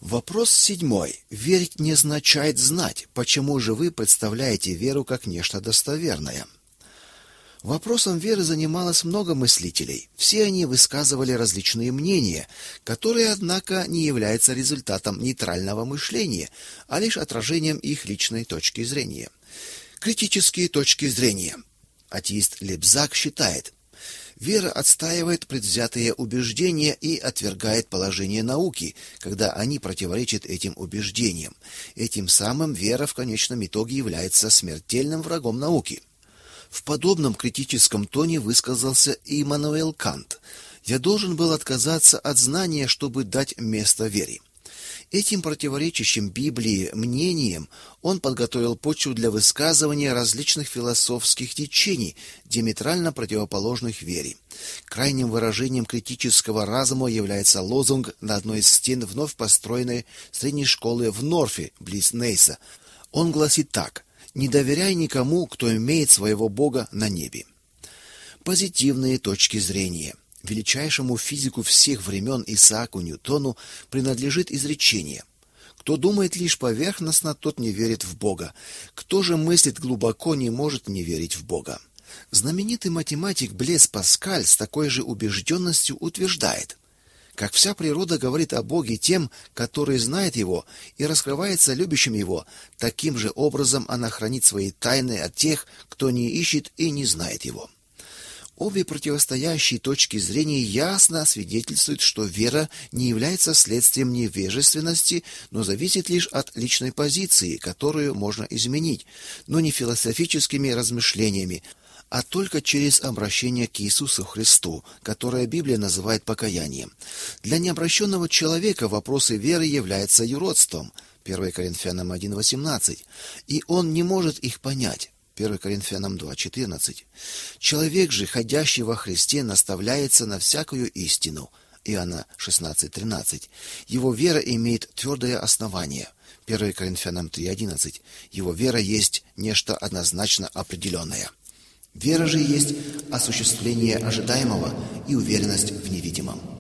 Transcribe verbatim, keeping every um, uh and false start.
Вопрос седьмой. Верить не означает знать. Почему же вы представляете веру как нечто достоверное? Вопросом веры занималось много мыслителей. Все они высказывали различные мнения, которые, однако, не являются результатом нейтрального мышления, а лишь отражением их личной точки зрения. Критические точки зрения. Атеист Лебзак считает: вера отстаивает предвзятые убеждения и отвергает положение науки, когда они противоречат этим убеждениям. Этим самым вера в конечном итоге является смертельным врагом науки. В подобном критическом тоне высказался и Иммануил Кант: «Я должен был отказаться от знания, чтобы дать место вере». Этим противоречащим Библии мнением он подготовил почву для высказывания различных философских течений, диаметрально противоположных вере. Крайним выражением критического разума является лозунг на одной из стен вновь построенной средней школы в Норфе, близ Нейса. Он гласит так: «Не доверяй никому, кто имеет своего Бога на небе». Позитивные точки зрения. Величайшему физику всех времен Исааку Ньютону принадлежит изречение: «Кто думает лишь поверхностно, тот не верит в Бога. Кто же мыслит глубоко, не может не верить в Бога». Знаменитый математик Блез Паскаль с такой же убежденностью утверждает: «Как вся природа говорит о Боге тем, которые знают Его, и раскрывается любящим Его, таким же образом она хранит свои тайны от тех, кто не ищет и не знает Его». Обе противостоящие точки зрения ясно свидетельствуют, что вера не является следствием невежественности, но зависит лишь от личной позиции, которую можно изменить, но не философическими размышлениями, а только через обращение к Иисусу Христу, которое Библия называет покаянием. Для необращенного человека вопросы веры являются юродством, первое Коринфянам один восемнадцать, и он не может их понять, первое Коринфянам два четырнадцать. Человек же, ходящий во Христе, наставляется на всякую истину, Иоанна шестнадцать тринадцать. Его вера имеет твердое основание, первое Коринфянам три одиннадцать. Его вера есть нечто однозначно определенное. Вера же есть осуществление ожидаемого и уверенность в невидимом.